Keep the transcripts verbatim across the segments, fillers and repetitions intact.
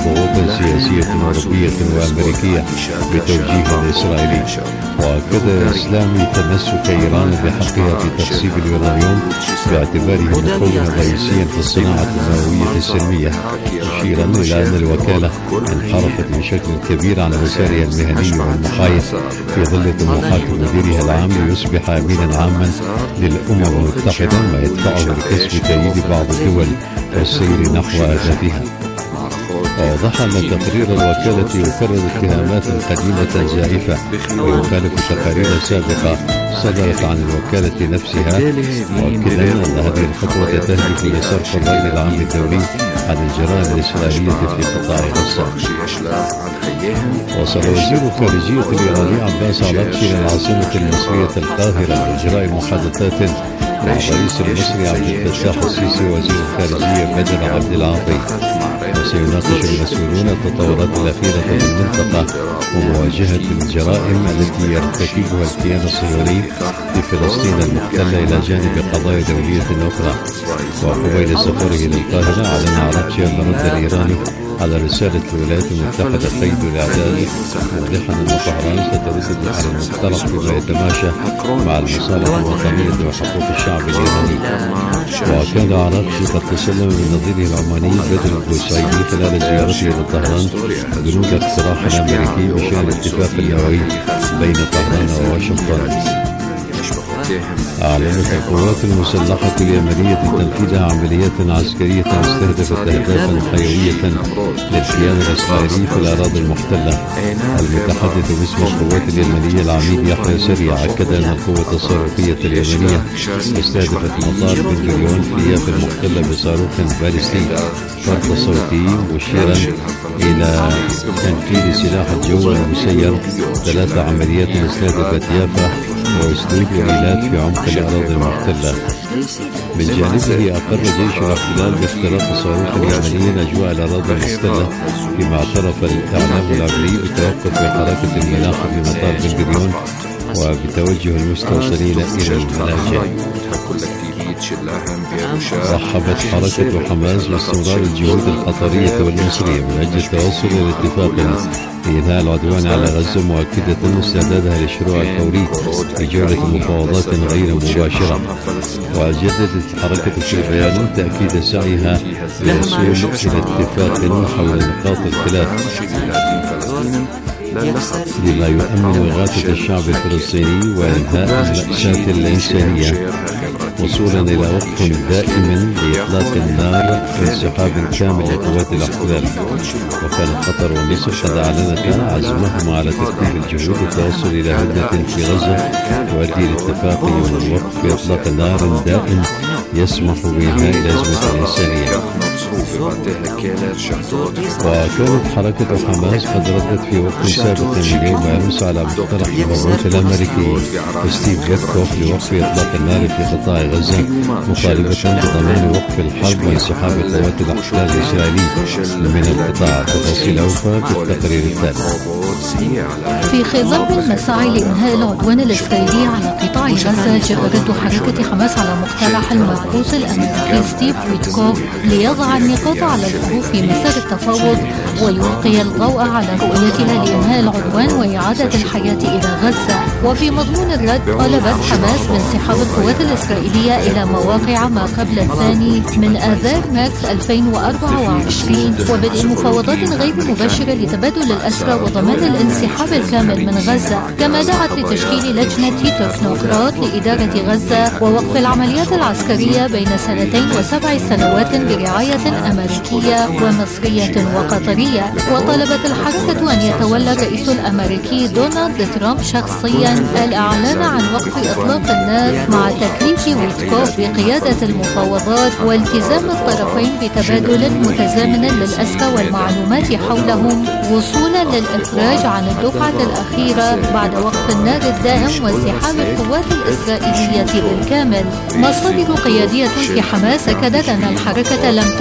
ضغوط سياسية أوروبية وأمريكية بتوجيه الإسرائيلي. وأكد الإسلامي تمسك إيران بحقها في تخصيب اليورانيوم باعتباره مكونا رئيسيا في الصناعة النووية السلمية، مشيرا إلى أن الوكالة انحرفت بشكل كبير عن مسارها المهني والمحايد في ظل طموحات مديرها العام ليصبح أمينا عاما للأمم المتحدة، ما يدفعه لكسب تأييد بعض الدول والسير نحو أهدافها. وأوضح أن تقرير الوكالة يكرر اتهامات قديمة زائفة ويخالف تقارير سابقة صدرت عن الوكالة نفسها، مؤكدا أن هذه الخطوة تهدف لصرف الرأي العام الدولي عن الجرائم الإسرائيلية في قطاع غزة. وصل وزير الخارجية الإيراني عباس عراقچي إلى العاصمة المصرية القاهرة لإجراء محادثات مع الرئيس المصري عبد الفتاح السيسي ووزير الخارجية بدر عبد العاطي. وسيناقش المسؤولون التطورات الأخيرة في المنطقة ومواجهة الجرائم التي يرتكبها الكيان الصهيوني في فلسطين المحتلة إلى جانب قضايا دولية أخرى. وقبيل سفره للقاهرة أعلن عراقچي أن الرد الإيراني على رسالة الولايات المتحدة قيد الإعداد، موضحا أن طهران سترد على المقترح بما يتماشى مع المصالح الوطنية وحقوق الشعب الإيراني. وكان عراقچي قد تسلم من نظيره العماني بدر البوسعيدي خلال زيارته إلى طهران بنود اقتراح الأمريكي بشأن الاتفاق النووي بين طهران وواشنطن. أعلنت القوات المسلحة اليمنية تنفيذ عمليات عسكرية استهدفت أهدافا حيوية للكيان الإسرائيلي في الأراضي المحتلة. المتحدث باسم القوات اليمنية العميد يحيى سريع أكد أن القوة الصاروخية اليمنية استهدفت مطار بن غوريون في يافا المحتلة بصاروخ باليستي فرق صوتي، مشيرا إلى تنفيذ سلاح الجو المسير ثلاث عمليات استهدفت يافا وأسلوب وإيلات في عمق الأراضي المحتلة. من جانبه أقر جيش الاحتلال باختراق صاروخ يمني أجواء الأراضي المحتلة، فيما اعترف الإعلام العبري بتوقف حركة الملاحة في مطار بن غوريون وبتوجه المستوطنين إلى الملاجئ. رحبت حركة حماس باستمرار الجهود القطرية والمصرية من أجل التوصل إلى اتفاق لإنهاء العدوان على غزة، مؤكدة استعدادها للشروع الفوري بجولة مفاوضات غير مباشرة. وجددت حركة في بيان تأكيد سعيها للوصول إلى اتفاق حول نقاط الخلاف بما يؤمن إغاثة الشعب الفلسطيني وإنهاء المأساة الإنسانية، وصولا إلى وقف دائم لإطلاق النار وانسحاب كامل لقوات الاحتلال. وكان قطر ومصر قد أعلنتا عزمهما على ترتيب الجهود والتوصل إلى هدنة في غزة تؤدي لاتفاق والوقف في إطلاق نار دائم يسمح بإنهاء الأزمة الإنسانية. وكانت حركة حماس قد ردت في وقت سابق اليوم أمس على مقترح المبعوث الأمريكي ستيف ويتكوف لوقف إطلاق النار في قطاع غزة، مطالبة بضمان وقف الحرب وانسحاب قوات الاحتلال الإسرائيلي من القطاع. تفاصيل أوفى في التقرير التالي. في خضم المساعي لإنهاء العدوان الإسرائيلي على قطاع غزة، جاء رد حركة حماس على مقترح المبعوث الأمريكي ستيف ويتكوف ليضع النقاط على الحروف في مسار التفاوض ويلقي الضوء على رؤيتها لإنهاء العدوان وإعادة الحياة إلى غزة. وفي مضمون الرد طالبت حماس بانسحاب القوات الإسرائيلية إلى مواقع ما قبل الثاني من آذار مارس ألفين وأربعة وعشرين وبدء مفاوضات غير مباشرة لتبادل الأسرى وضمان الانسحاب الكامل من غزة. كما دعت لتشكيل لجنة تكنوقراط لإدارة غزة ووقف العمليات العسكرية بين سنتين وسبع سنوات برعاية أمريكية ومصرية وقطرية. وطلبت الحركة أن يتولى الرئيس الأمريكي دونالد ترامب شخصيا الإعلان عن وقف إطلاق النار مع تكليف ويتكوف بقيادة المفاوضات والتزام الطرفين بتبادل متزامن للأسرى والمعلومات حولهم وصولا للإفراج عن الدفعة الأخيرة بعد وقف النار الدائم وانسحاب القوات الإسرائيلية بالكامل. مصادر قيادية في حماس أكدت أن الحركة لم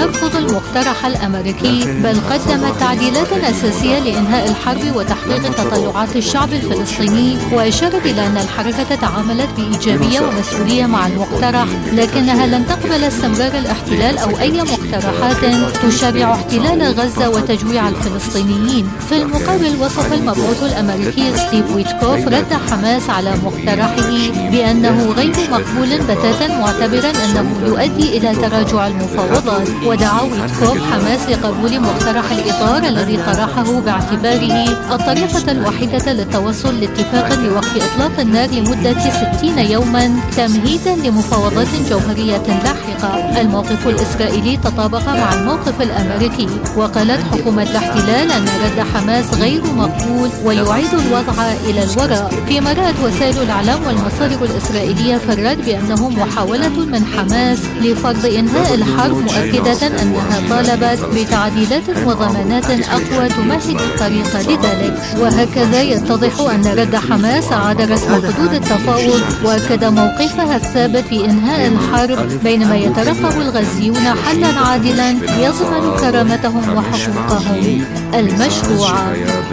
ترفض المقترح الأمريكي، بل قدمت تعديلات أساسية لإنهاء الحرب وتحقيق تطلعات الشعب الفلسطيني، وأشارت إلى أن الحركة تعاملت بإيجابية ومسؤولية مع المقترح، لكنها لن تقبل استمرار الاحتلال أو أي مقترحات تشرع احتلال غزة وتجويع الفلسطينيين. في المقابل، وصف المبعوث الأمريكي ستيف ويتكوف رد حماس على مقترحه بأنه غير مقبول بتاتا، معتبرا أنه يؤدي إلى تراجع المفاوضات. ودعا ويتكوف حماس لقبول مقترح الإطار الذي طرحه باعتباره الطريقة الوحيدة للتوصل لاتفاق لوقف إطلاق النار لمدة ستين يوما تمهيدا لمفاوضات جوهرية لاحقة. الموقف الإسرائيلي تطابق مع الموقف الأمريكي، وقالت حكومة الاحتلال أن رد حماس غير مقبول ويعيد الوضع إلى الوراء، فيما رأت وسائل الإعلام والمصادر الإسرائيلية في الرد بأنه محاولة من حماس لفرض إنهاء الحرب، مؤكدة أنها طالبت بتعديلات وضمانات أقوى تمهد الطريق لذلك. وهكذا يتضح أن رد حماس أعاد رسم حدود التفاوض وأكد موقفها الثابت في إنهاء الحرب، بينما يترقب الغزيون حلا عادلا يضمن كرامتهم وحقوقهم المشروعة.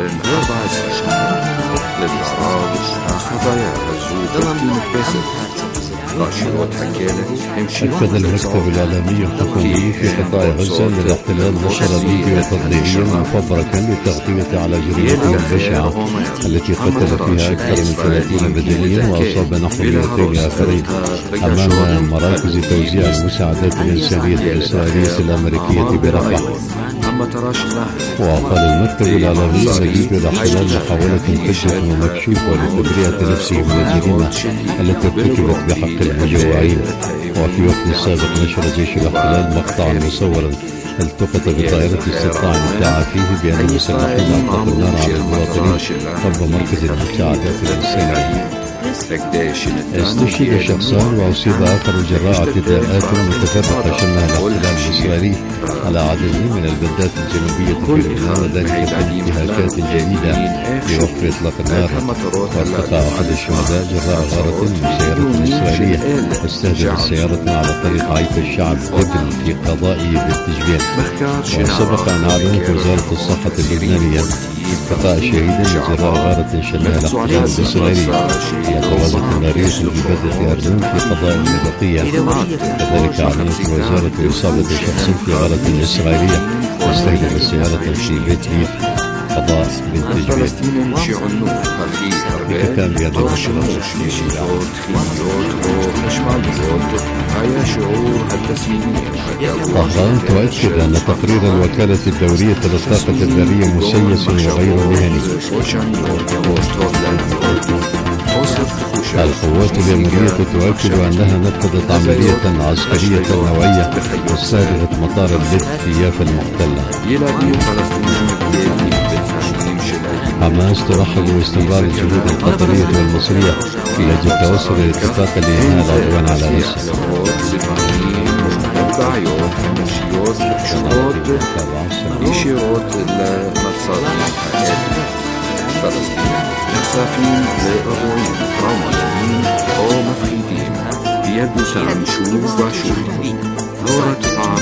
أكد المكتب الإعلامي الحكومي في قطاع غزة أن الاحتلال نشر فيديو تضليليا مفبركا للتغطية على جريمته البشعة التي قتل فيها أكثر من ثلاثين مدنيا وأصاب نحو مئتين آخرين أمام مراكز توزيع المساعدات الإنسانية الإسرائيلية الأمريكية برفح. وقال المكتب الإعلامي أن فيديو الاحتلال محاولة فجة ومكشوفة لتبرئة نفسه من الجريمة التي ارتكبت بحق المجوعين. وفي وقت سابق نشر جيش الاحتلال مقطعا مصورا التقط بطائرة استطلاع مدعى فيه بأن المسلحين أطلقوا النار على المواطنين قرب مركز المساعدات الإنسانية. استشهد شخصان وأصيب آخر جراء اعتداءات متفرقة شنها الاحتلال الإسرائيلي على عدد من البلدات الجنوبية في لبنان، وذلك بانتهاكات جديدة لوقف إطلاق النار. وارتقى أحد الشهداء جراء غارة من سيارة إسرائيلية استهدفت السيارة على طريق عيف الشعب دبل في قضائي بالتجبير. وسبق أن أعلنت وزارة الصحة اللبنانية ارتقاء شهيدا جراء غارة شنها الاحتلال الإسرائيلي على طوابق النارية في بلدة أردن في قضاء المدقية. كذلك أعلنت وزارة إصابة شخص في غارة إسرائيلية واستهدف السيارة في بيت ليف قضاء بالتجبير. بكتاب بهذا طهران تؤكد أن تقرير الوكالة الدولية للطاقة الذرية مسيس وغير مهني. القوات اليمنية تؤكد أنها نفذت عملية عسكرية نوعية استهدفت مطار اللد في يافا المحتلة. حماس ترحب باستمرار الجهود القطرية والمصرية لأجل التوصل لاتفاق لإنهاء العدوان على غزة. مسافين لإروايين رومانيين أو مفقودين بيدوسان شوف وشوف دورة طعام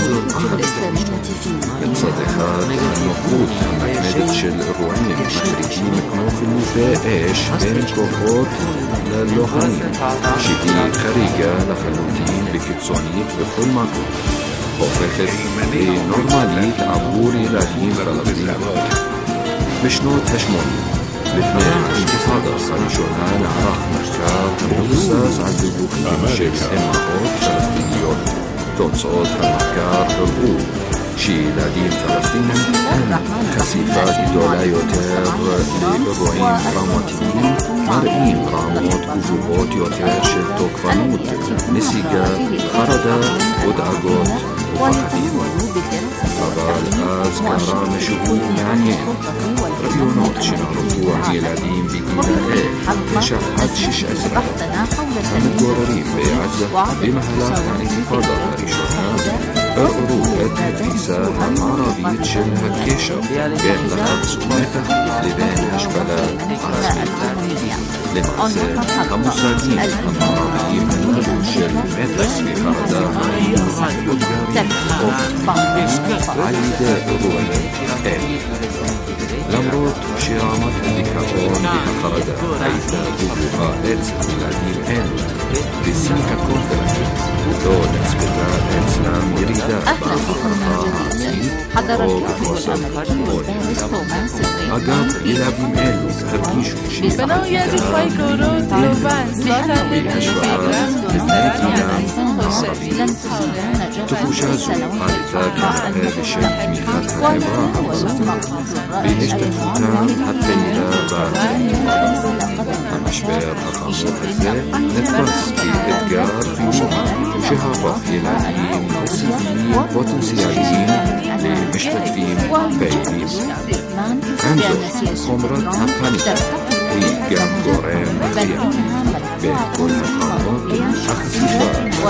الصديقات المفروض أنك ندتش الإروايين مشركين كانوا في المفاقش بين الكوخوت للوخانين شكل خارجة لخلوتين بكتسونيت بكل مكان وفخت بنورماليت عبوري لهين فلسطين بشنوت هشموني باثنين انتفاضة صريشونها لعراق محكار مخصص عدد بوخين شيخ إمهات فلسطينيات توصوت المحكار بالغول شي لدين فلسطين خسيفات دولايوتر لإبروين راموتين مرئين راموت كجوبوت يوتر شلتوك فانوت نسيقة خردة ودعقوت وفخدين فضال آز كرام شهود معنيين ربيونوت شنعرفوا عيلادين بدينا ايه شحد شش أزرق فمتوررين بعزة بمهلات عن انتفاضة ريشونها ערערו את התפיסה המערבית של הקשר בין לחץ ומתח לבין השפלה עצמית. למעשה, המושגים המערביים הללו של מתח וחרדה היו מוגדרים על ידי אירועים אלה. למרות שרמת הדיכאון והחרדה הייתה גבוהה אצל ילדים אלו, בשיא הקונפלקט לא נצפתה אצלם ירידה בהערכה העצמית או בחוסר עונג. אגב, ילדים אלו הרגישו שהעתידה בהשוואה לבני גילם הערבי. תחושה זו עלתה כנראה בשל תמיכת החברה הערבית בהשתתפותם הפעילה בתנועה. המשבר החמור הזה נתפס כאתגר חינוכי שהפך ילדים הישגיים פוטנציאליים למשתתפים פעילים. עם זאת, חומרת הפאניקה היא גם גורם מכריע. בכל הפעמות, החשיפה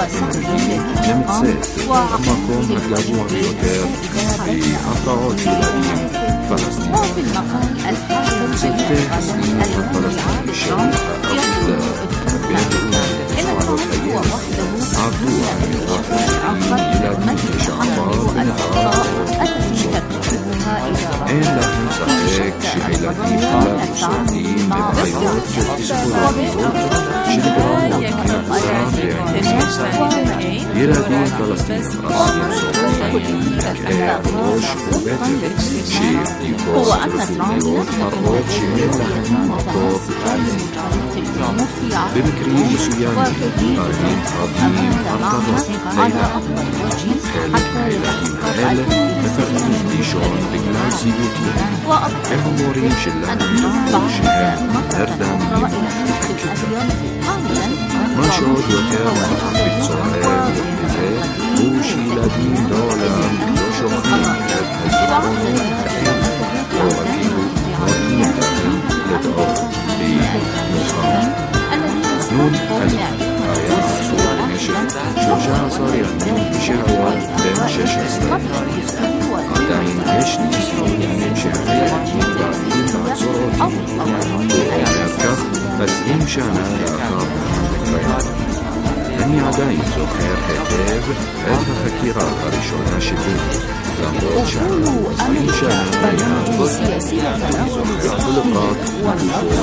נמצאת במקום הגבוה ביותר בהפרעות ילדים פלסטיניים. צוותי הסניף הפלסטיני של העבודה הבינלאומית לזכויות הילד עבדו על מרחק ילדים לשעבר ונהר וקבוצות. אין להם ספק שהילדים הללו סובלים מבעיות ופסיכולוגיות שנגרמות כתוצאה מהנושא. ילדים פלסטינים רבים סובלים מכאב ראש ובטן שבדיקות רפואיות מראות שאין להם מקור פיזי. במקרים מסוימים ילדים רבים הרטבות לילה. חלק מהילדים האלה מפחדים לישון בגלל סיוטים. הם המורים שלהם אמרו שהם נרדמים בכיתה. מה שעוד יותר בצוער בזה הוא שילדים לעולם לא שוכחים את הזיכרונות האלה או אפילו נותנים להם לדעות במאוחר. נון אלף היה עצור במשך שלושה עשר ימים כשהיה בן שש עשרה. עדיין יש ניסיונים שהילדים בעתיד לעצור אותי. הוא אומר כך עשרים שנה לאחר המקרה. אני עדיין זוכר היטב את החקירה הראשונה שלי, למרות שעברו עשרים שנה מאז אני זוכר כל פרט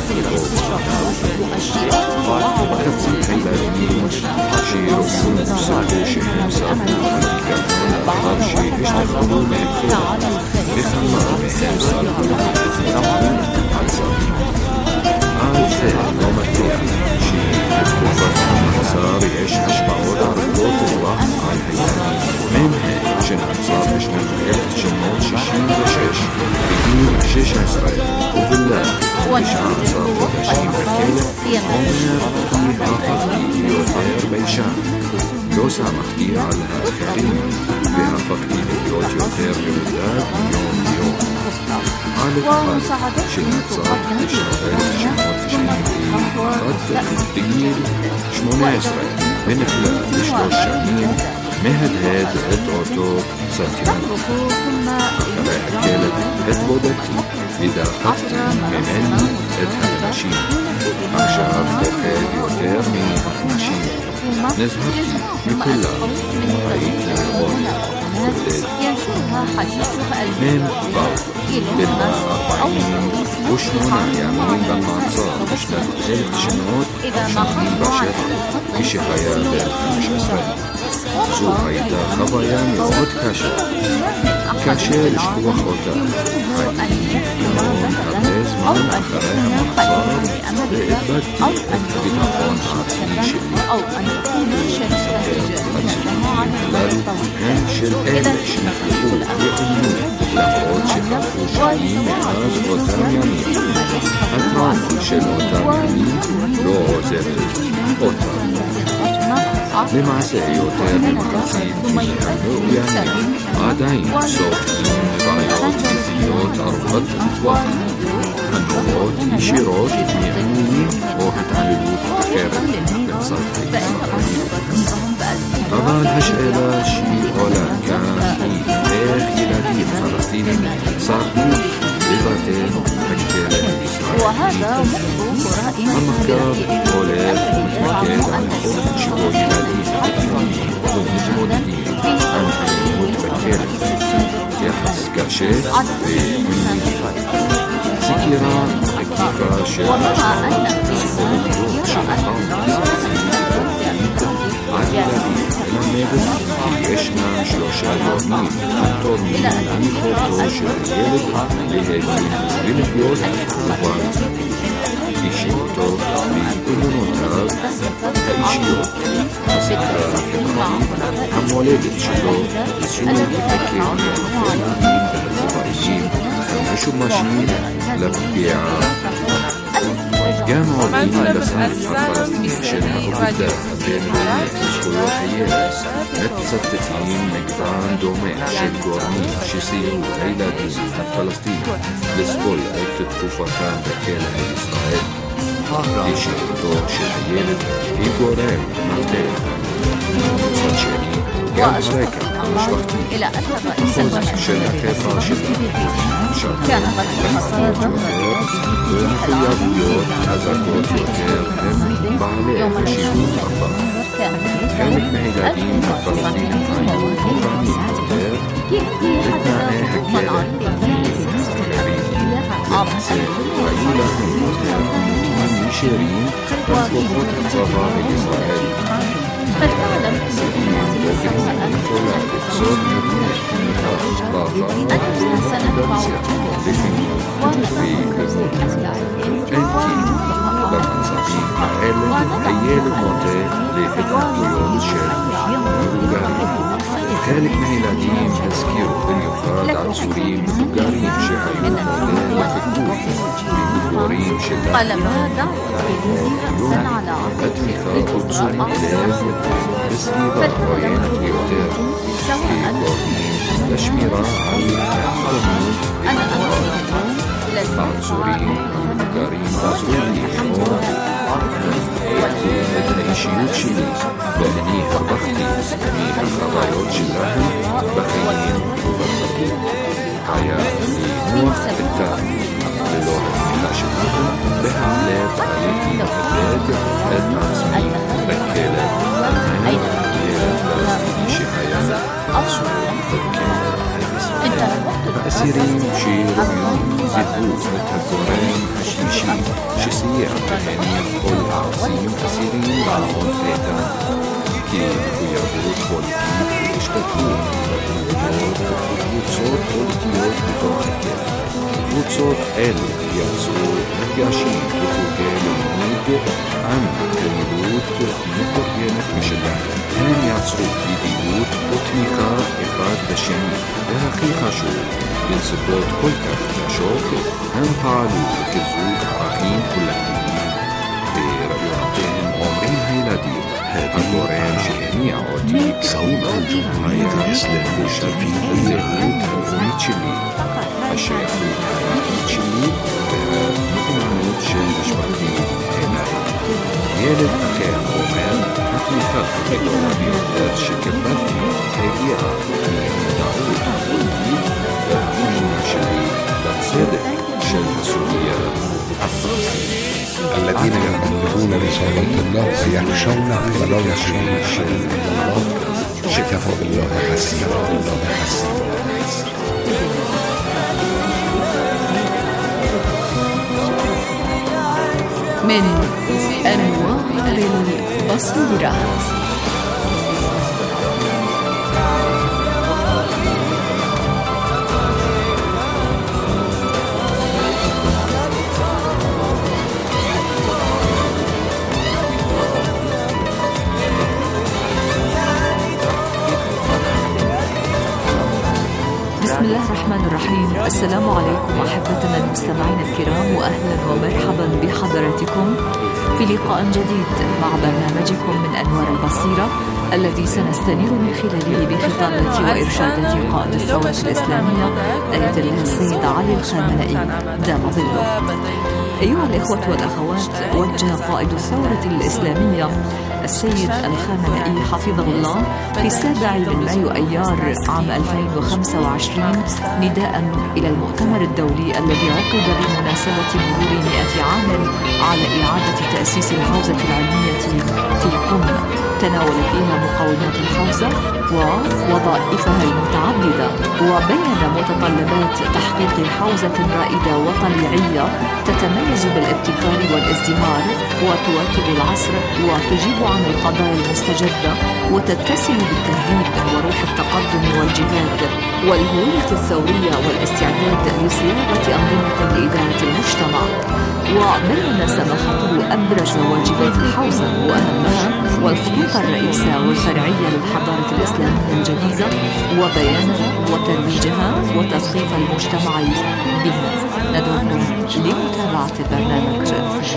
מחצית הילדים שרוצים סבו שהם סבו חלקם לאחר שהשתחררו מהכלא וכמה מהם סבו עצבים. על זה לא מטריח שבתקופת המעצר יש השפעות ארוכות טווח על הילדים. מנהל שנעצר בשנת אלף תשע מאות שישים ושש בגיל שש עשרה ובלבד תשע עשרה חודשים בכלא אומר כי הפכתי יותר ביישן. לא שמחתי על האחרים והפכתי להיות יותר מבודד יום יום. אלף אחד שנעצר בשנת אלף תשע מאות תשעים ואחת בגיל שמונה עשרה ונכלא לשלוש שנים מהדהד את אותו סנטימנט. אחרי הכלא התבודדתי ודחפתי ממני את האנשים. עכשיו פוחד יותר מהאנשים. נזהרתי מכולם. הייתי מאוד בודד. מהם באו בן ארבעים ושמונה ימים במעצר בשנת אלף תשע מאות שבעים ושבע כשהיה בן חמש עשרה. זו הייתה חוויה מאוד קשה. קשה לשכוח אותה. הייתי המון הרבה זמן אחרי המעצר ואיבדתי את הביטחון העצמי שלי. הציטוטים הללו הם של אלה שנכתבו ואומנו למרות שחלפו שנים מאז אותם ימים. הטראומה של אותם ימים לא עוזרת אותם. למעשה יותר ממחצית מהמאוימים עדיין סובלים מבעיות פיזיות ארוכות טווח הנובעות ישירות מעינויים או התעללות אחרת בצד הישראלי. אבל השאלה שעולה כאן המחקר הולך ומתמקד על אופן שבו ילדים וקטינים מתמודדים עם אלימות בכלא, יחס קשה ובמיוחד. סקירה מקיפה של השפעות פסיכולוגיות של על ילדים מלמדת כי ישנם שלושה גורמים התורמים ליכולתו של ילד להבין ולחיות לבד. אישיותו ואמונותיו האישיות, הסקרה החברתית, המולדת שלו, יישום ותקן והתלמידים והצבעים המשומשים לפגיעה. גם עובדים לסנף הפלסטיני של העבודה הבינלאומית לזכויות הילד מצטטים מגוון דומה של גורמים שסייעו לילדים הפלסטינים לסבול את תקופתם בכלא בישראל. אישיותו של הילד היא גורם מפתח. מצד שני, גם הרקע המשפחתי, החוזק של החברה שלנו, שרקות חזקות יותר ומחויבויות חזקות יותר הם בעלי חשיבות רבה. חלק מהילדים הפלסטינים היו מוכנים יותר בתנאי הכלא מהאחרים. למעשה, היו להם יותר עימותים ישירים עם כוחות הצבא בישראל. יכולה ליצור מבנה תמיכה רחבה ומוטיבציה לחינוך והתקדמות. אין כי במצבים האלה הילד נוטה להתנהגויות של מבוגרים. חלק מהילדים הזכירו במיוחד עצורים מבוגרים שהיו מודל לחיקוי במגורים שלהם. התמיכה ותשומת לב בסביבה עוינת ביותר כגורמים לשמירה על החלומות והתנועות. העצורים המבוגרים עזרו לי לבחור את האישיות שלי ואני הרווחתי מהחוויות שלהם בחיים ובתרבות. היה לי נוח איתם ללא התמיכה שלהם בהחלט הייתי מבודד את עצמי בכלא אני ילד פלסטיני שהיה עצור בכלא הישראלי. האסירים שראויים זיהו את הגורם השלישי שסייע בהם כל העושים אסירים לעמוד איתם כמחויבות פוליטית והשתתפות בתנועות וקבוצות פוליטיות בתוך הכלא. קבוצות אלו יצרו מפגשים וחוגי לימוד עם פעילות מתורגמת משלהם. הם יצרו ידידות ותמיכה אחד בשני, והכי חשוב, בנסיבות כל כך קשות, הם פעלו לחיזוק ערכים קולקטיביים. ברעיונותיהם אומרים הילדים, הגורם שהניע אותי כאומה היה תחושת הזהות הלאומית שלי, השייכות הערכית שלי והנאמנות של משפחתי אליי. ילד אחר אומר, התמיכה הגדולה ביותר שקיבלתי הגיעה מהמודעות הפוליטית והאמונה שלי לצדק של הסוגיה הפלסטינית. الذين يبلغون رسالات الله ويخشون ولا يخشون الله كفى بالله حسيبا الله حسيبا. من أنوار البصيرة. بسم الله الرحمن الرحيم. السلام عليكم أحبتنا المستمعين الكرام، وأهلا ومرحبا بحضراتكم في لقاء جديد مع برنامجكم من أنوار البصيرة الذي سنستنير من خلاله بخطابات وإرشادات قائد الثورة الإسلامية آية الله السيد علي الخامنئي دام ظله. أيها الإخوة والأخوات، وجه قائد الثورة الإسلامية السيد الخامنئي حفظه الله في السابع من مايو أيار عام ألفين وخمسة وعشرين نداء إلى المؤتمر الدولي الذي عقد بمناسبة مرور مئة عام على إعادة تأسيس الحوزة العلمية في قم، تناول فيها مقومات الحوزة ووظائفها المتعددة، وبين متطلبات تحقيق حوزة رائدة وطليعية تتميز بالابتكار والازدهار وتواكب العصر وتجيب عن القضايا المستجدة وتتسم بالتهذيب وروح التقدم والجهاد والهوية الثورية والاستعداد لصياغة أنظمة لإدارة المجتمع. وبين سماحته أبرز واجبات الحوزة وأهمها والخطوط الرئيسة والفرعية للحضارة الإسلامية الجديدة وبيانها وترويجها وتثقيف المجتمع بها. ندعوكم لمتابعة البرنامج.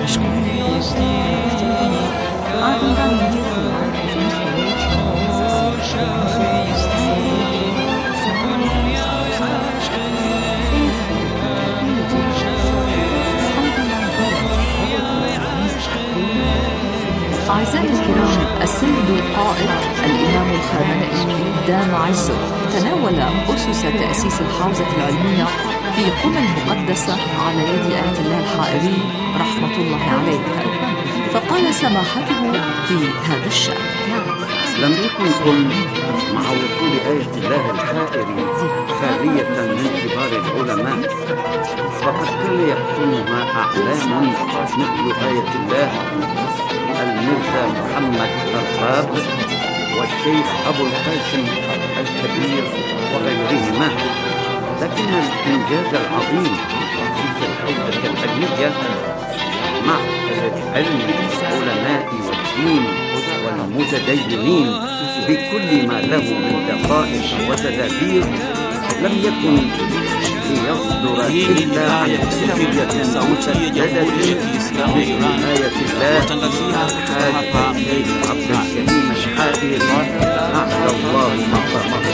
أعزائي الكرام، السيد القائد الإمام الخامنئي دام عزه تناول أسس تأسيس الحوزة العلمية في قم المقدسة على يد آية الله الحائري رحمة الله عليه، فقال سماحته في هذا الشأن: لم يكن قم مع وصول آية الله الحائري خالية من كبار العلماء، فقد كان يحكمها أعلام مثل آية الله المرزا محمد الرباب والشيخ أبو القاسم الكبير وغيرهما. لكن الإنجاز العظيم في الحوزة العلمية مع علم العلماء والدين والمتدينين بكل ما له من دقائق وتدابير لم يكن ليصدر إلا عن سجية مسددة بآية الله الحاج الشيخ عبد الكريم الحائري أعلى الله مقامه.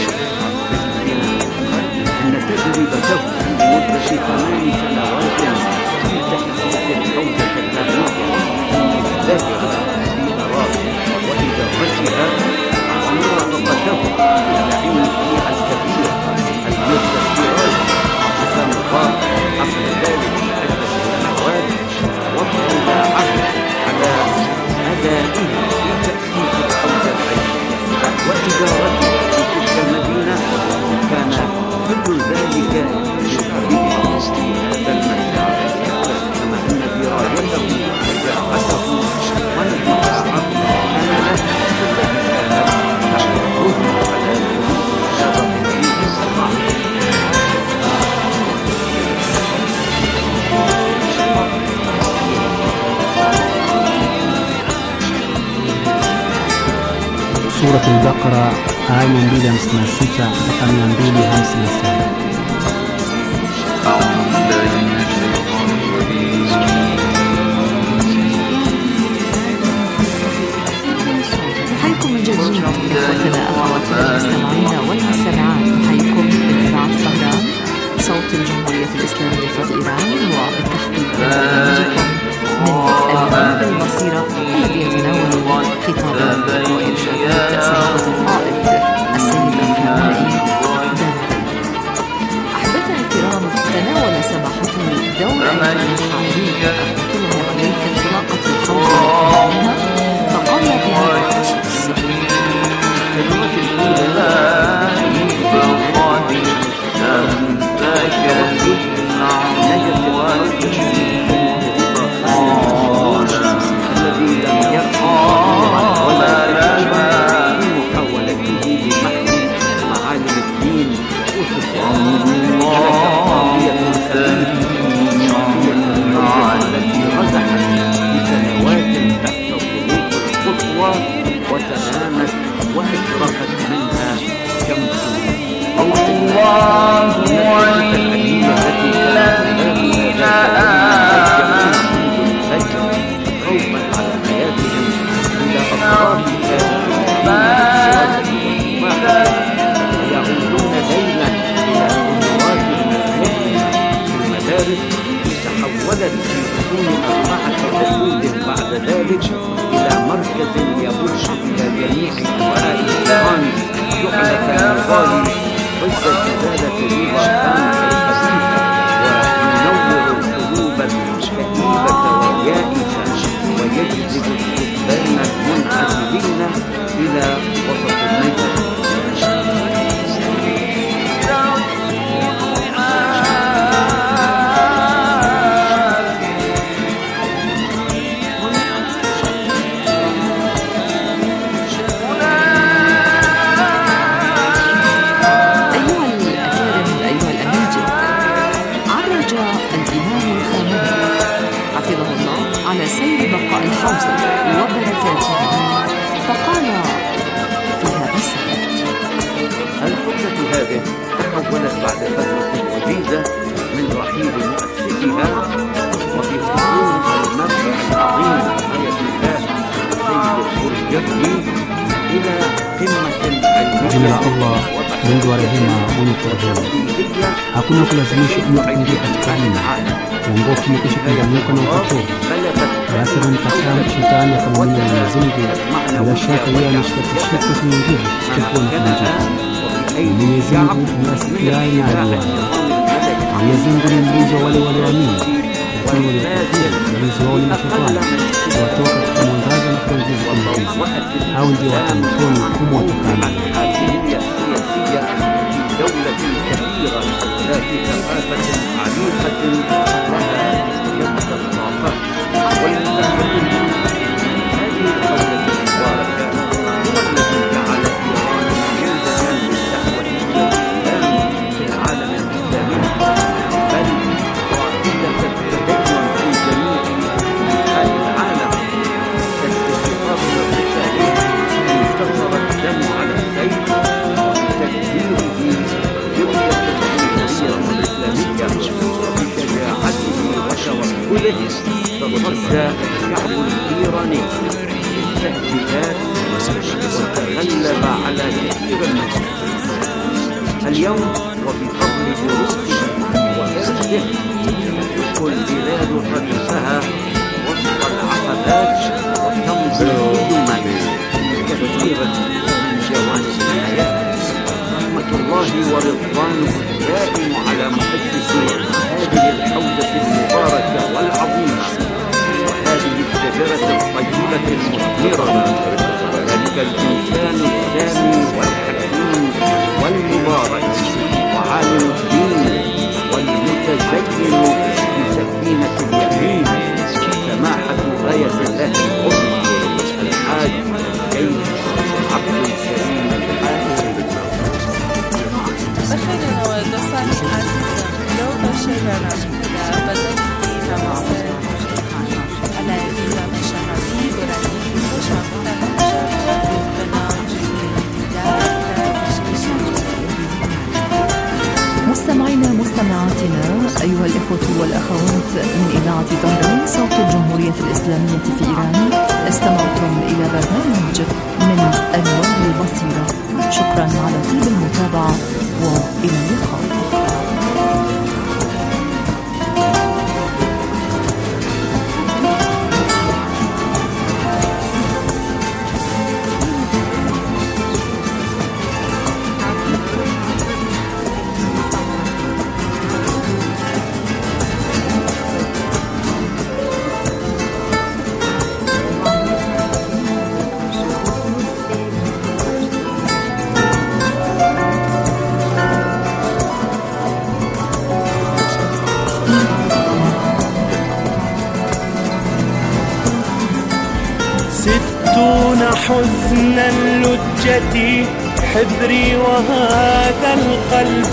إن تجربته لمدة ثمان سنوات في تأسيس الحوزة العلمية وإنتاجها في أراضي وإدارتها مرافقته للعلم فيها الكبير المرزا السراج حسام الله قبل ذلك عدة سنوات واطلاعه على أدائه في تأسيس الحوزة العلمية وإدارته في تلك المدينة، كان كل ذلك يقربه هذا المسار، كما أن درايته وبعثته ونبيعه كان له الذي كانت تحرقه على Surah Al-Baqarah aya mia mbili hamsini na sita mpaka mia mbili hamsini na saba. نحييكم من جديد إخوتنا أخواتنا المستمعين والمستمعات، نحييكم من إذاعة طهران صوت الجمهورية الإسلامية في إيران، وبالتحديد من برنامجكم من البرنامج البصيرة الذي يتناول خطابات وإرشادات سيادة القائد السيد الخامنئي دام. أحبتنا الكرام، تناول سماحته دور آية الحائري رحمة الله عليه في انطلاقة الحوزة العلمية، فقال بهذا الخصوص: وتنامت وأشرقت منها شمس الله ولي الذين آمنوا خوفا على حياتهم إلى أطراف ويعودون ليلا إلى أموات المسلمين في المدارس تحولت ويكون أربعة ركود بعد ذلك إلى مركز يبث إلى جميع أنواع الإيران شعلة الغالي ضد زلازل الريفان الخفيفة وينور القلوب الكئيبة واليائسة ويجذب الشبان المنعزلين إلى وسط الميدان. سير بقاء الحوزة وبركاته فقال في هذا السبب: الحوزة هذه تحولت بعد فترة وجيزة من رحيل مؤسسها وفي حضور المرجع العظيم آية الله سيد البرجردي إلى قمة jina la Allah mwingi wa rehema mwenye kurehemu. Hakuna kulazimisha mtu kuingia katika dini. Uongofu umekwisha kunyanyuka na upotovu. Basi alimkataa shetani akamwamini Mwenyezi Mungu. Bila shaka yeye anashirikisha kitu kingine kisichokuwa na kinjia. Mwenyezi Mungu ni asikiaye na ajuaye. Mwenyezi Mungu ni mlinzi wa wale walioamini, lakini waliokufuru mlinzi wao ni mashetani, watoka katika mwangaza na kuingiza kwenye giza. Hao ndio watu motoni humo watakana. دولة كبيرة ذات ثقافة عميقة لها شتى الطاقات والمتحدثين. هذه الدولة المباركة هو الذي جعل إيران نموذجا للدعوة إلى الإسلام في العالم الإسلامي، بل قاعدة التدين في جميع أنحاء العالم. كاتفاق الرسالة انتصر الدم على السيف وبتكبيره فصد الشعب الإيراني بالتهديدات وتغلب على كثير منها. اليوم وبفضل رزقه وحرصه تدرك البلاد حديثها وسط العقبات وتمضي قدما كثيرة من جوانب الحياة. رحمة الله ورضوانه الدائم على مؤسسي هذه الحوزة المباركة والعظيمة وهذه الشجرة الطيبة المثمرة، ذلك الإنسان السامي والحكيم والمبارك وعالم الدين والمتزين بسكينة اليمين سماحة غاية الله العظمى الحاج كيف عبد الكريم الحاج. بخير دوستان عزیزم، لو بشرنا بدأت فيها مصر على إلى مشاهدي وراني وشامل المشاهد برنامج مستمعينا مستمعاتنا أيها الإخوة والأخوات من إذاعة طهران صوت الجمهورية الإسلامية في إيران، استمعتم إلى برنامج من أنوار البصيرة. شكرا على طيب المتابعة وإلى اللقاء. حزن اللجة حبري وهذا القلب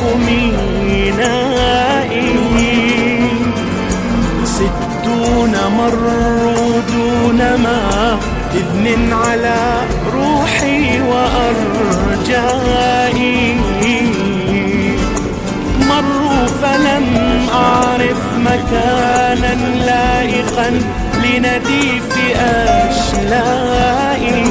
مينائي، ستون مروا دون ما إذن على روحي وأرجائي، مروا فلم أعرف مكانا لائقا لنديف أشلائي،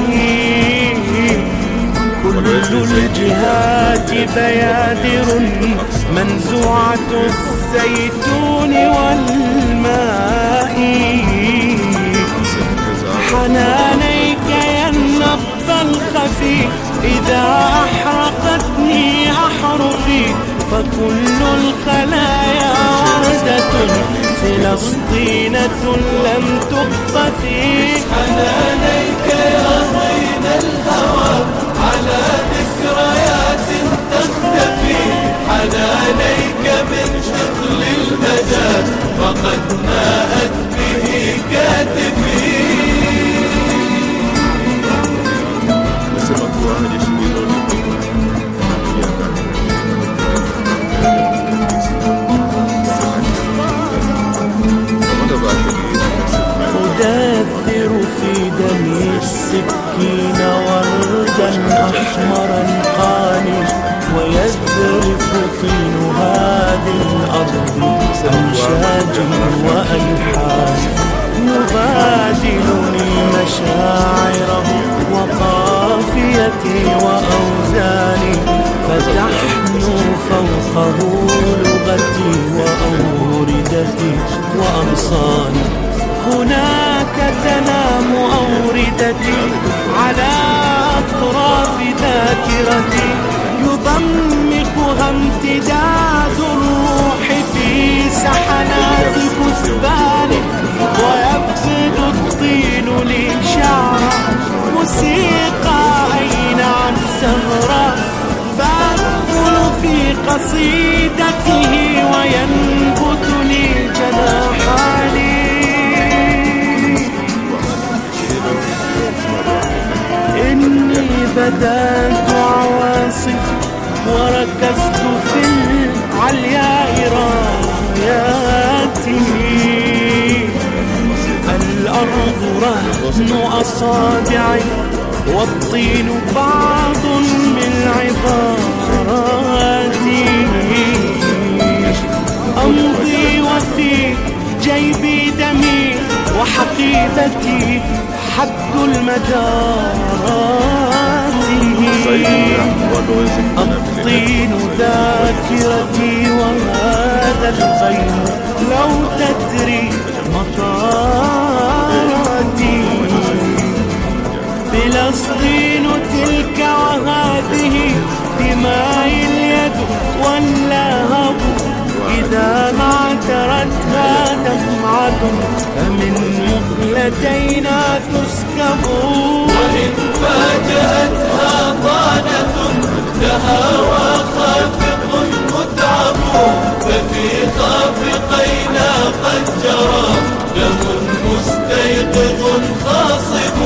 كل الجهات بيادر منزوعة الزيتون والماء، حنانيك يا النبض الخفي إذا أحرقتني أحرقي فكل الخلايا وردة فلسطينة لم تقطفي. حنانيك يا طين الهوى على ذكريات تختفي حنانيك من شغل المدى فقد ماءت به كاتفي. أدثر في دمي السكين وردا أحمرا قاني ويذرف طين هذه الأرض أمشاجي وألحان يبادلني مشاعره وقافيتي وأوزاني فتحنو فوقه لغتي وأوردتي وأغصاني. هناك تنام أوردتي على أطراف ذاكرتي يضمخها امتداد الروح في سحنات كثباني ويبسد الطين لي شعرا موسيقى أين عن سهرة فأدخل في قصيدته وينبت لي جناحاني. إني بدأت عواصف وركزت في العلياء راياتي الأرض رهن أصابعي والطين بعض من عباراتي. أمضي وفي جيبي دمي وحقيبتي حد المدارات. الطين ذاكرتي وهذا الخيل لو تدري مطاراتي. فلسطين تلك وهذه دماء اليد واللهب إذا ما اعترتها دمعة فمن مقلتينا تسكب. وإن فاجأتها طعنة تهاوى خافق متعب ففي خافقينا قد جرى دم مستيقظ خاصب.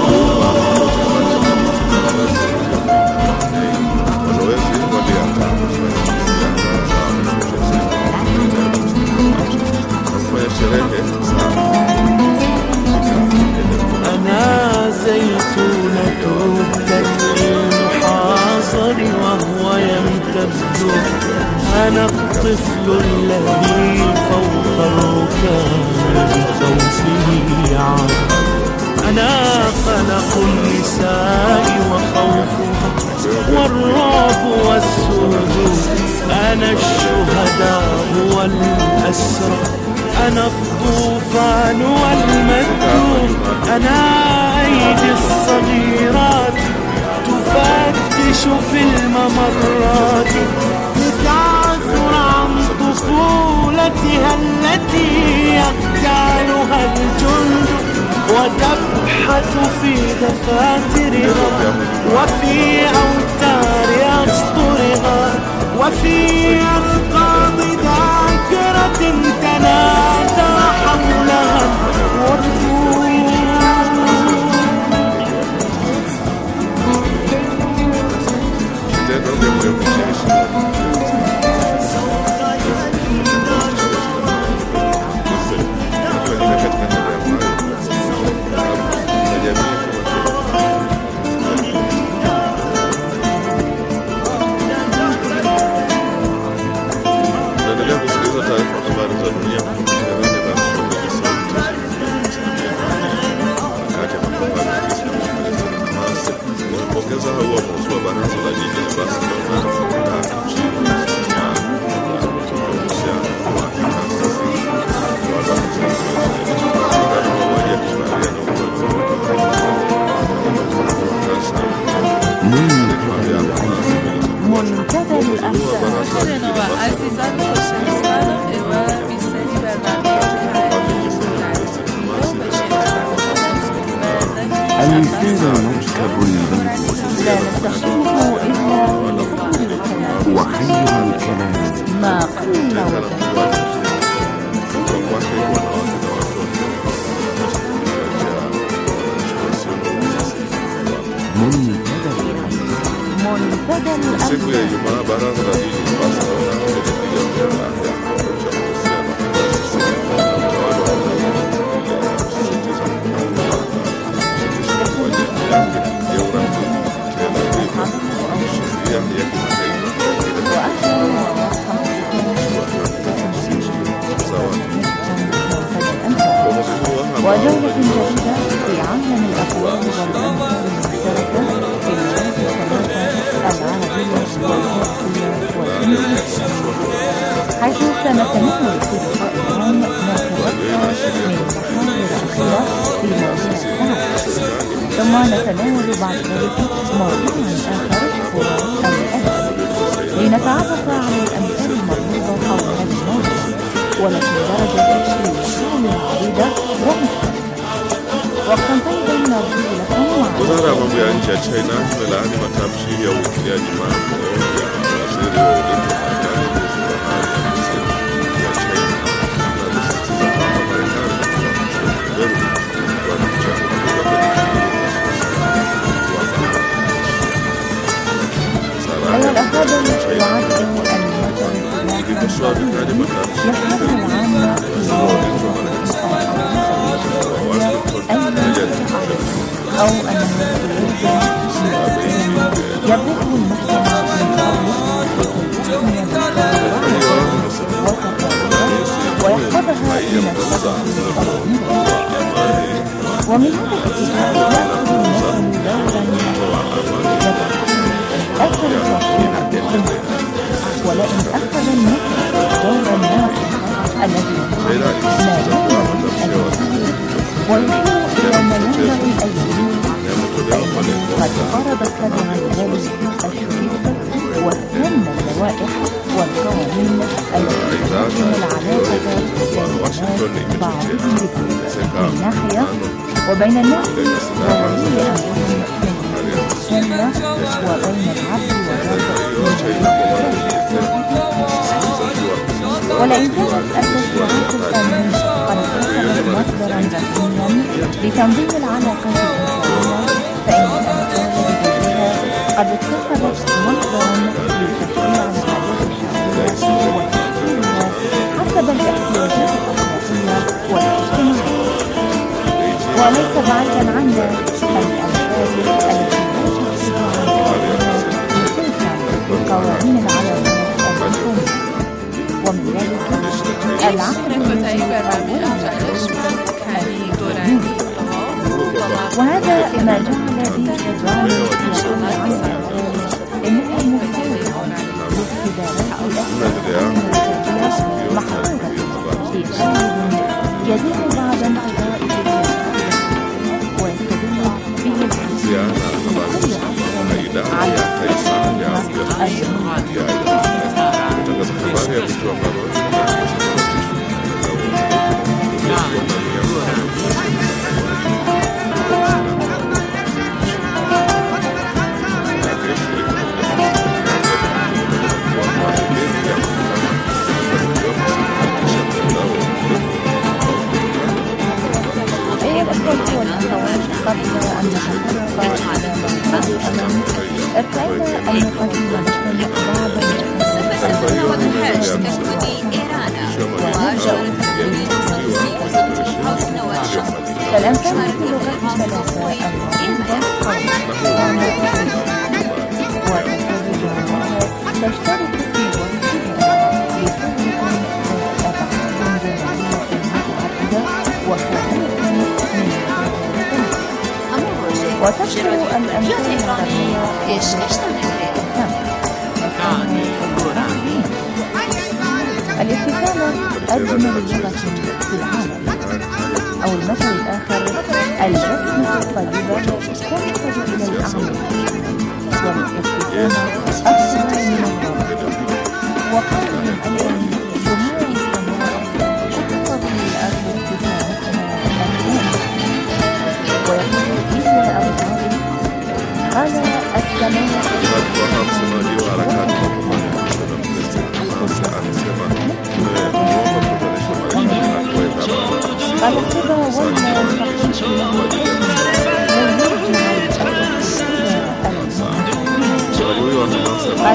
أنا زيتونة التكليل حاصر وهو يمتد. أنا الطفل الذي فوق الركاب بخوفه يعد. أنا خلق النساء وخوفها والرعب والسجود. أنا الشهداء والأسرى أنا الطوفان والمدود. أنا أيدي الصغيرات تفتش في الممرات لتعثر عن طفولتها التي يقتالها الجند وتبحث في دفاترها وفي أوتار أسطرها وفي أنقاض ذاكرة تنادى حولها والروح. Taarifa habari za dunia موكب البيت لا نستخدمه إلا لتطوير الكلام، وخير الكلام ما قيل وكذب. Siku ya Ijumaa baraza la dini Barcelona lilipiga kura ya وجولة جديدة في عالم الأقوال والأنوار المشتركة في اللغات الثلاثة العربية والفارسية والإنجليزية، حيث سنتناول في لقائهم ما تبقى من محاور أخيرة في موضوع الساعة، ثم نتناول بعد ذلك موضوعا آخر هو الأدب، لنتعرف على الأمثال المربوطة حول هذا الموضوع، ولكن درجة لمحاور عديدة ومختلفة. وقتا طيبا نرجو لكم وعلى Wizara ya mambo ya nje ya China imelaani matamshi ya uingiliaji mambo ya waziri wa ulinzi wa Marekani kuhusu bahari ya China na kusisitiza kwamba Marekani itakuwa mchango mkubwa أن الأفاضل يعد المثل ilikosoa vikali matamshi يحمل العامة في أو أنه يبدو المجتمع من ويحفظها من الشر ومن هذا الاتجاه يأخذ المثل دورا أثر التصوير بالحمد، ولئن أخذ المثل دور الناصح الذي ما ينبغي أن يصير ويشير إلى ما ينبغي أن يريد، فإنه قد قربت له هذه الشروط واهتم اللوائح والقوانين التي تنظم العلاقة بين بعضهم ببعض من ناحية، وبين الناس وولي أمرهم من السنة، وبين العبد والرب. ولئن كانت التشريعات القانونية قد اتخذت مصدرا رسميا لتنظيم العلاقات الإنسانية، فإن الأمثال بذاتها قد اتخذت مصدرا لتشريع العادات الشعبية وتحسينها حسب الاحتياجات الأخلاقية والاجتماعية. وليس بعيدا عنا الأمثال التي القوانين العالمية الرسومية، ومن ذلك العقد وهذا ما جعل باستخدام يقول عن إنها مفروضة لاختبارات الأحكام الرسمية محظورة في غالب يزيد بعد انقضاء تلك ويستدل به الحكيم في كل عصر على قبل أن نتطرق إلى موضوع الأمن، ارتأينا أن نقدم لكم بعض فالأمثال في اللغة الثلاثة الموجودة تشترك في وصفها لفهم أبعاد جمالية متعددة وخارجة من وتذكر الأمثال العربية الابتسامة أجمل لغة في العالم، أو المثل الآخر البسمة الطيبة تنقل إلى الأعمى، والابتسامة أكثر من الغرب. وقال من أيضا جمهور السماء تقتضي الأرض ابتسامتها الأمثال، ويقول إذا أبطال msemaji wa harakati ya kupambana na Palestina alisema kuomba kuboresha maisha na kuweka msemaji huyo wa Hamas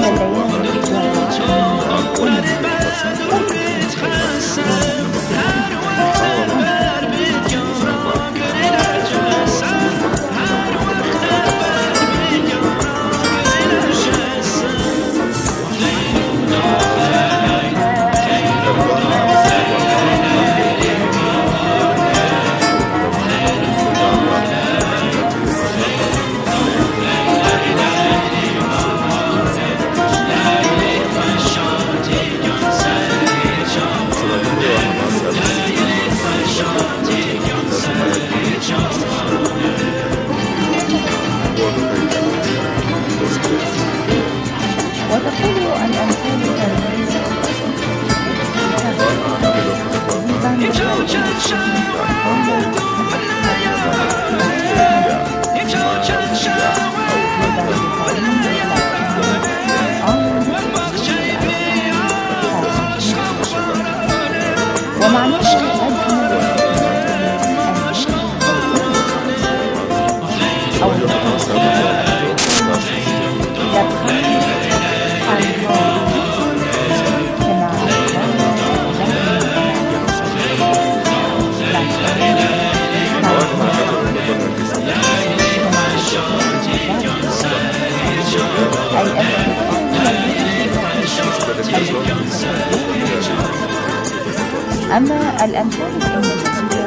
أما الأمثال الإنجليزية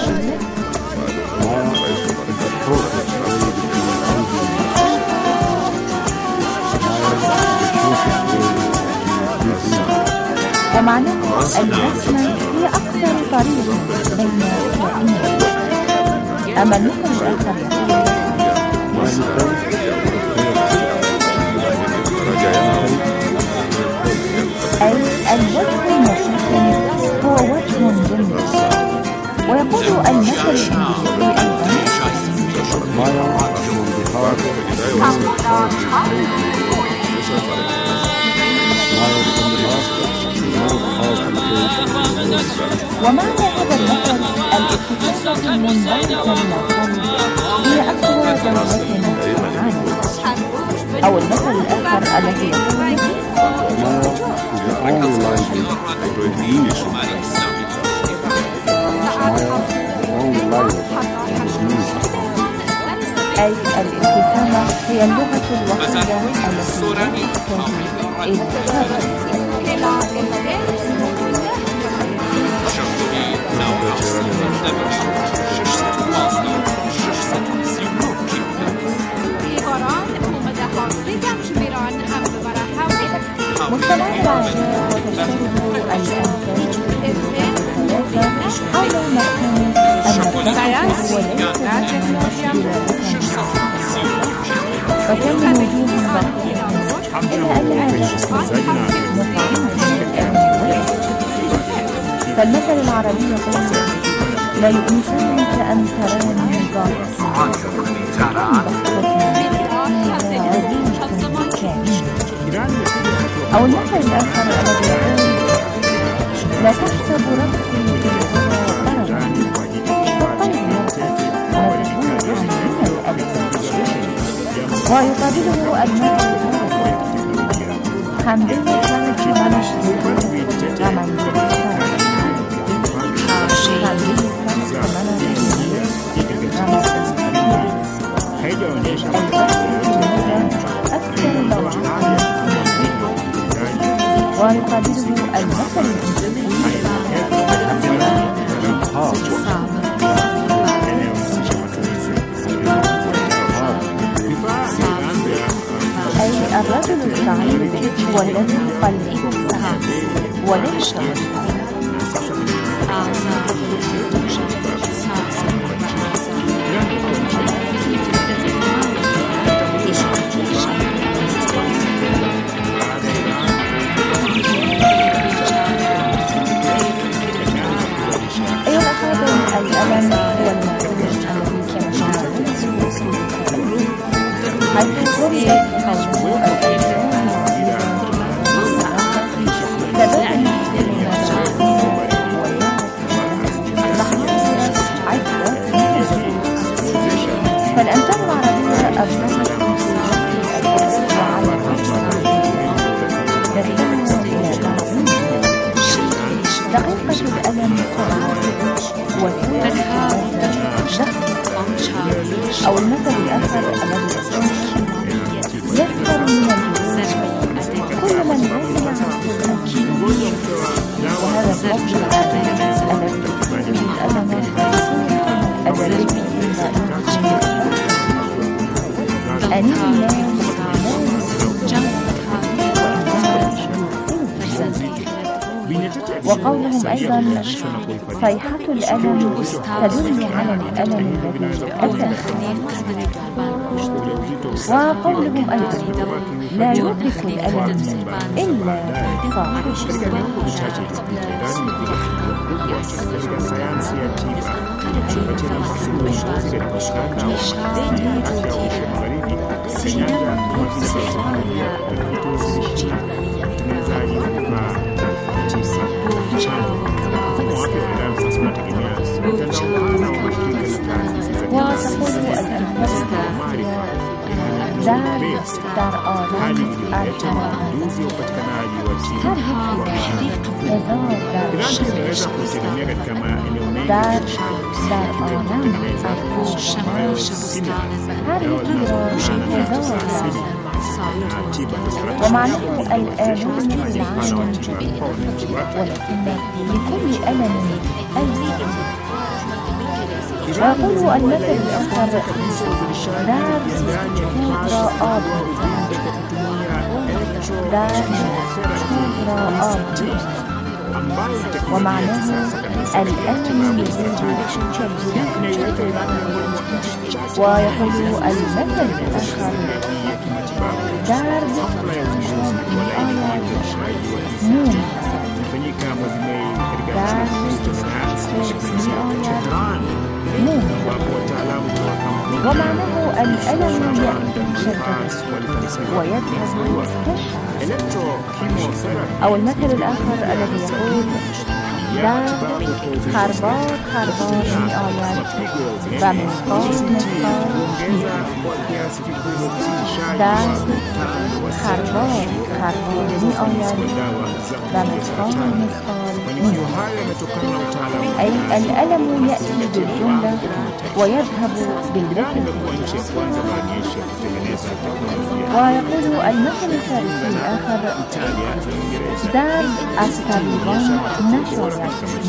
ومعناه البسمة هي أقصر طريق بين الكائنات. أما المثل الآخر أي الوجه المشكل هو وجه جميل. ويقول المثل الإنجليزي ومعنى هذا المثل الابتسامة المنبعثة من القلب هي أقوى دولتنا في العالم. أو المثل الآخر الذي يقول أي الابتسامة هي اللغة الوحيدة التي تحتاج إلى مستمعي الأعزاء وتشترك الأمثال حول مفهوم النفس وكم من وجوه بقية إلا أنها فالمثل العربي يقول لا يؤنسان كأمثلان أو المثل الآخر الذي يقول لا تحسب رأسي في الهواء ويقابله المثل خمدية كانت منشطة عمل ويقابله المثل أي الرجل السعيد والذي قلبه سعيد وليس الألم هو المفهوم الذي كما شاهدت حيث ظلت قوله وسيلة اللذة دفع. أو المثل الآخر الذي يقول يسخر من الجلوس كل من يسمع الأكيد. وهذا الفضل الذي يفيد الألم الذي أنيم الناس وقولهم أيضا صيحة الألم تدل على الألم الذي أتى. وقولهم أيضا لا يدرك الألم إلا صاحب. وتقول دار دار آلام دار ومعناه الآلام العالم ولكن لكل ألم ألم. ويقول المثل الآخر دار كبرى آب دار كبرى آب ومعناه الألم يزيد شديد. ويقول المثل الآخر دار نون دار نون ومعناه الألم يأتي شديد ويذهب كالشمس. أو المثل الآخر الذي يقول دار خربات خربات نهايات ومسقال مسقال دار خربات خربات نهايات ومسقال مسقال. أي الألم يأتي بالجملة ويذهب بالمثل. ويقول المثل الفارسي الآخر دار الطبيبان نشرت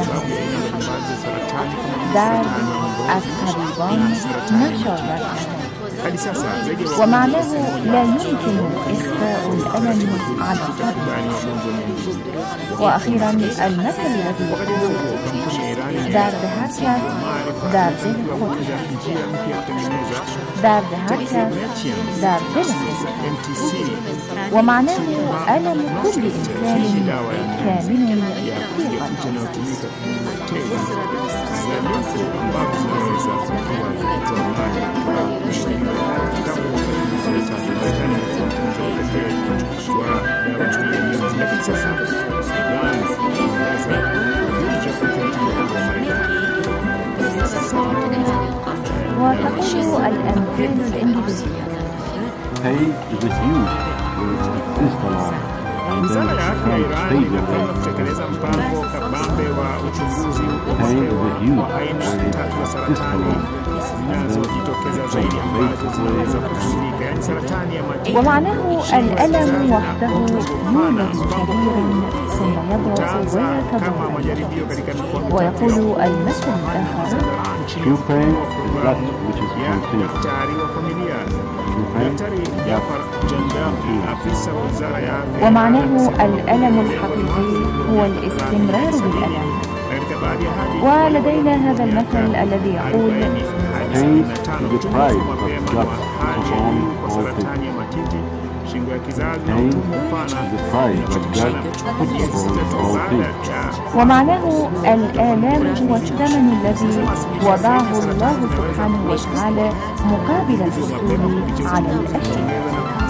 دار الطبيبان نشرت. ومعناه لا يمكن إخفاء الألم على الطبيب. وأخيرا المثل الذي يقول دار بهركة دار بالخط دار بهركة دار بالخط. ومعناه ألم كل إنسان كامل في قلبه. وتقول الأمثال الإنجليزية Pay is used with crystalline. Wizara ya Afya ya Iran inapanga kutekeleza mpango kabambe wa uchunguzi wa aina tatu za saratani zinazojitokeza zaidi ambazo zinaweza kushirika, yani saratani ya matiti. ومعناه الألم وحده يولد كبير ثم يضعف ويتضاعف. ويقول المثل الآخر True pain is that which is complete. ومعناه الألم الحقيقي هو الاستمرار بالألم. ولدينا هذا المثل الذي يقول Pain is the price of God upon all things. Pain is the price that God puts upon all things. ومعناه الآلام هو الثمن الذي وضعه الله سبحانه وتعالى مقابل الحصول على الأشياء.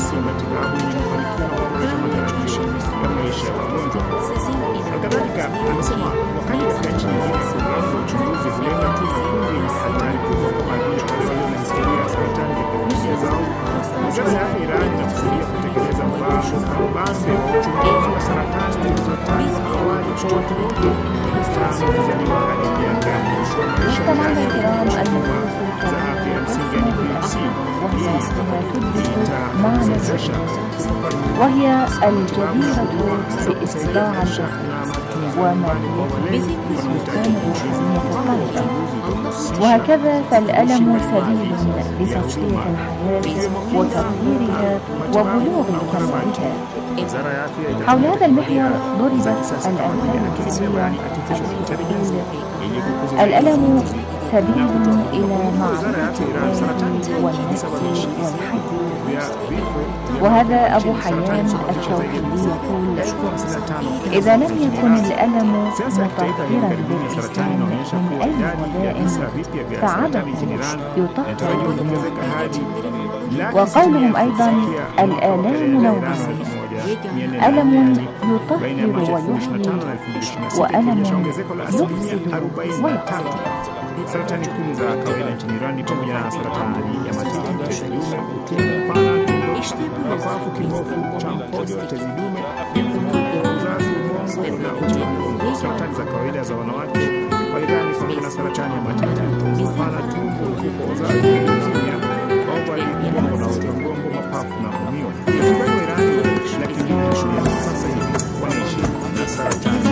Kadhalika anasema wakati katika nchi nyingine kuanza uchunguzi kuleta tu makundi yenye hatari kubwa kwa ajili ya walio na historia ya saratani ya kuvuja zao, Wizara ya Afya ya Iran inakusudia kutekeleza mpango kabambe wa uchunguzi wa saratani zilizotajwa awali kwa watu wote tangu kuzaliwa hadi miaka مستمعينا الكرام، النفوس الكريمة تسمى بالأسماء وهي ما تدرك معنى الوجود، وهي الجديرة باتباع الجسد وماليته بسلطان الروحانية الطاهرة. وهكذا فالألم سبيل لتصفية الحياة وتطهيرها وبلوغ كمالها. حول هذا المحور ضربت الأمثال الكثيرة التي الألم سبيل إلى معرفة الذات والنفس والحي. وهذا أبو حيان التوحيدي يقول: إذا لم يكن الألم مطهرا للإنسان من أي وباء فعبث يطهر بالموت. وقولهم أيضا: الآلام نوعان، ألم يطهر ويحيي وألم يفسد ويقتل. Saratani kuu za kawaida nchini Iran ni pamoja na saratani ya matiti, tezi dume, utumbo mpana, tumbo, mapafu, kibofu cha mkojo, tezi dume, uzazi, ubongo na uti wa mgongo. Saratani za kawaida za wanawake wa Iran ni pamoja na saratani ya matiti, utumbo mpana, tumbo, ufuko, uzazi, leukemia, ovari, ubongo na uti wa mgongo, mapafu na umio. Wachungaji wa Iran lakini shule sasa hivi wanaishi na saratani.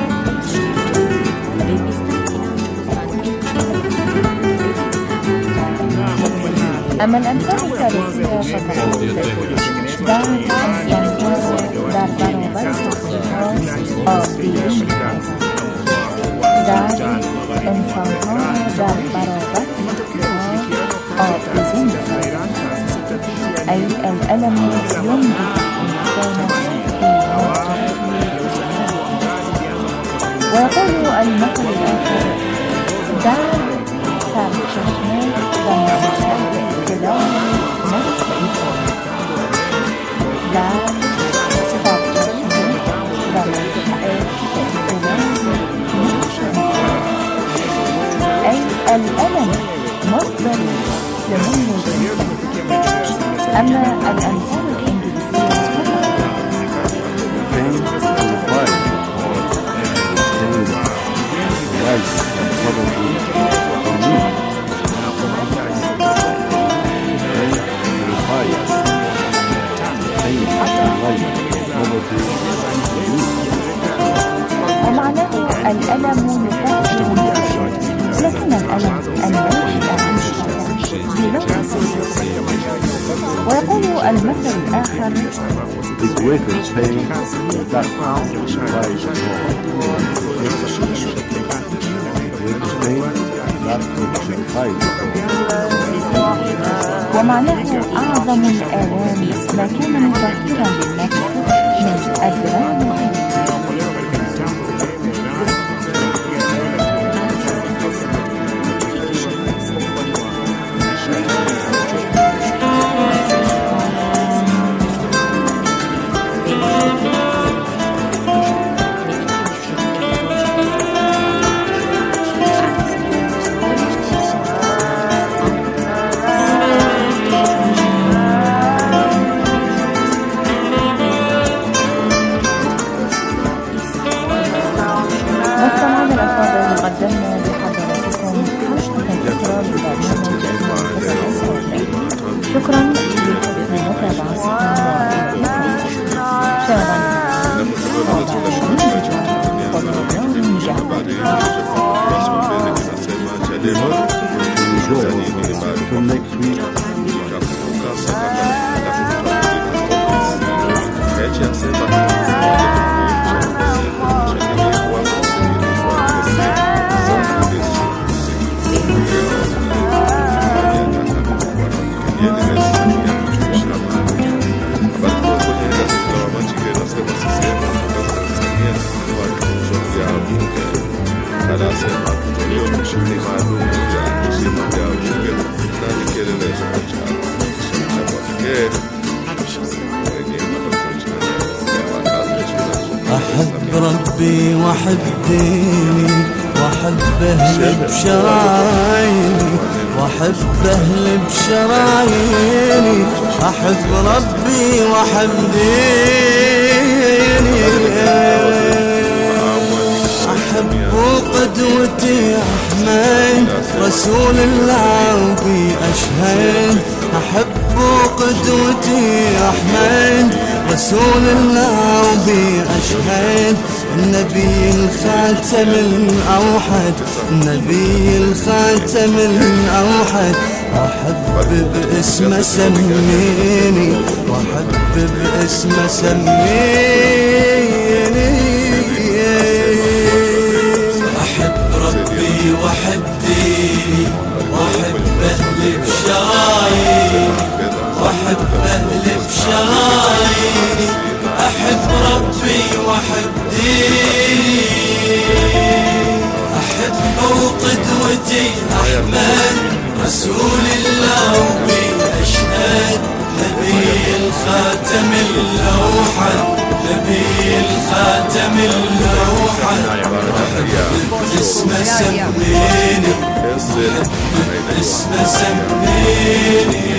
أما الأمثال الثالثية فتقول: دار ينهار دار برابر آفرین دار انسانها در برابر آفرین، أي الألم ينبت الإنسان في ويقول المثل الآخر: دار سرچشمه و منشأ اطلاع نفس انسان، در سرچشمه و منشأ اطلاع نفس انسان، أي الألم مصدر لنمو الإنسان. أما الأمثال الإنجليزية ومعناه الألم يفاجئ، لكن الألم الناشئ عن الشر. ويقول المثل الآخر: ومعناه أعظم الآلام ما كان مطهرا للنفس من أدران العين. شكرا أحب ربي وأحب ديني وأحب أهلي بشراييني وأحب أهلي بشراييني أحب ربي وأحب ديني أحب قدوتي أحمد رسول الله وبي أشهد أحب قدوتي أحمد رسول الله وبي أشهد النبي الخاتم الأوحد النبي الخاتم الأوحد أحب باسمه سميني وأحب باسمه سميني أحب ربي وأحب ديني وأحب أهلي بشراييني وأحب أهلي بشراييني أحب ربي وأحب ديني أحب قدوتي أحمد رسول الله وبي أشهد نبي الخاتم الأوحد نبي الخاتم الأوحد أحب اسمه سميني أحب اسمه سميني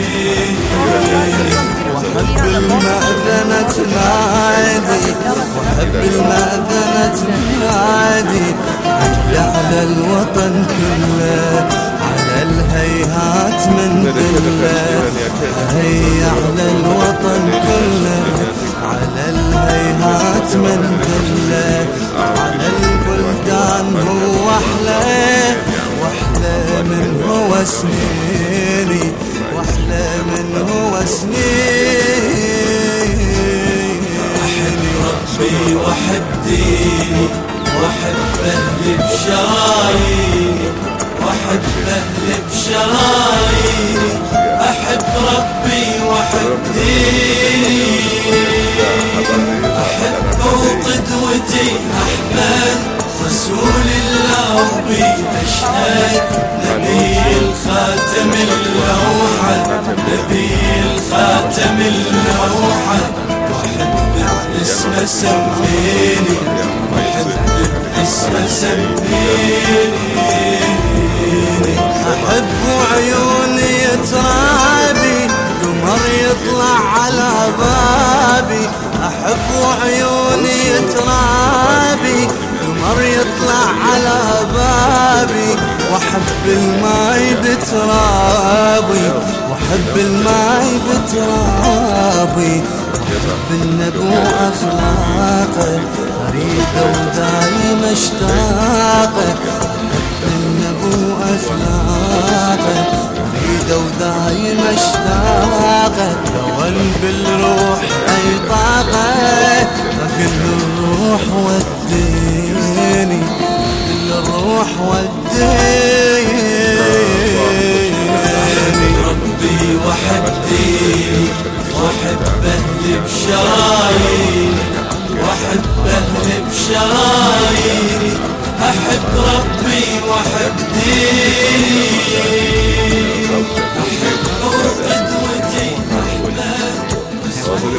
وأحب المأذنة تنادي وأحب المأذنة تنادي على الوطن كله على الهيهات من كله هيا على الوطن كله على الهيهات من كله على البلدان هو أحلى وأحلى من هو سنيني وأحلى من هو سنيني أحب ربي وأحب ديني وأحب أهلي بشراييني وأحب أهلي بشراييني أحب ربي وأحب ديني أحب قدوتي أحمد رسول الله وبي أشهد نبي الخاتم الأوحد نبي الخاتم الأوحد وأحب اسمه سميني وأحب اسمه سميني أحب عيوني ترابي قمر يطلع على بابي أحب عيوني ترابي قمر يطلع على بابي وأحب الماي بترابي وأحب الماي بترابي أحب النبو أخلاقه أريده ودايم أشتاقه أحب النبو أخلاقه أريده ودايم أشتاقه دون بالروح أي طاقة كل الروح وديني كل الروح وديني أحب ربي وأحب ديني وأحب أهلي بشراييني وأحب أهلي بشراييني أحب ربي وأحب ديني أحب قدوتي أحمد رسول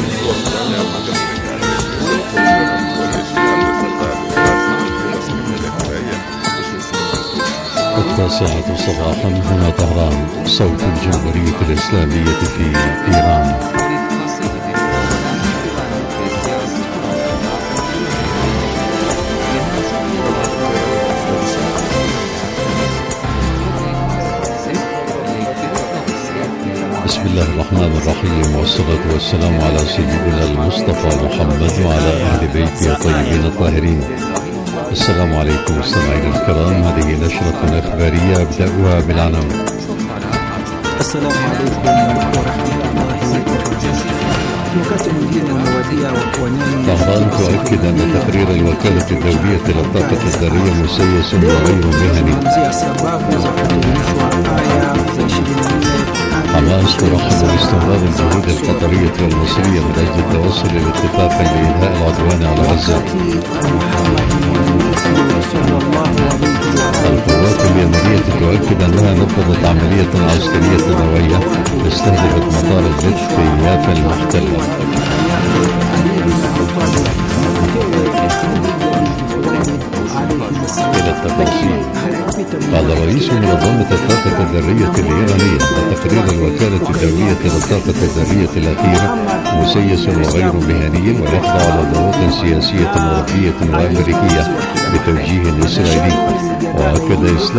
التاسعة صباحا هنا طهران صوت الجمهورية الإسلامية في إيران. بسم الله الرحمن الرحيم والصلاة والسلام على سيدنا المصطفى محمد وعلى أهل بيته الطيبين الطاهرين. السلام عليكم مستمعينا الكرام، هذه نشرة إخبارية أبدأها بالعناوين. السلام عليكم ورحمة الله وبركاته. طهران تؤكد أن تقرير الوكالة الدولية للطاقة الذرية مسيس وغير مهني. حماس ترحب باستمرار الجهود القطرية والمصرية من أجل التوصل إلى اتفاق لإنهاء العدوان على غزة. القوات اليمنية تؤكد أنها نفذت عملية عسكرية نووية استهدفت مطار الجيش في يافا المحتلة. إلى التفاصيل. قال رئيس منظمة الطاقة الذرية الإيرانية وتقرير الوكالة الدولية للطاقة الذرية الأخيرة مسيس وغير مهني ويخضع لضوابط سياسية أوروبية وأمريكية بتوجيه إسرائيلي. وأكد إسلام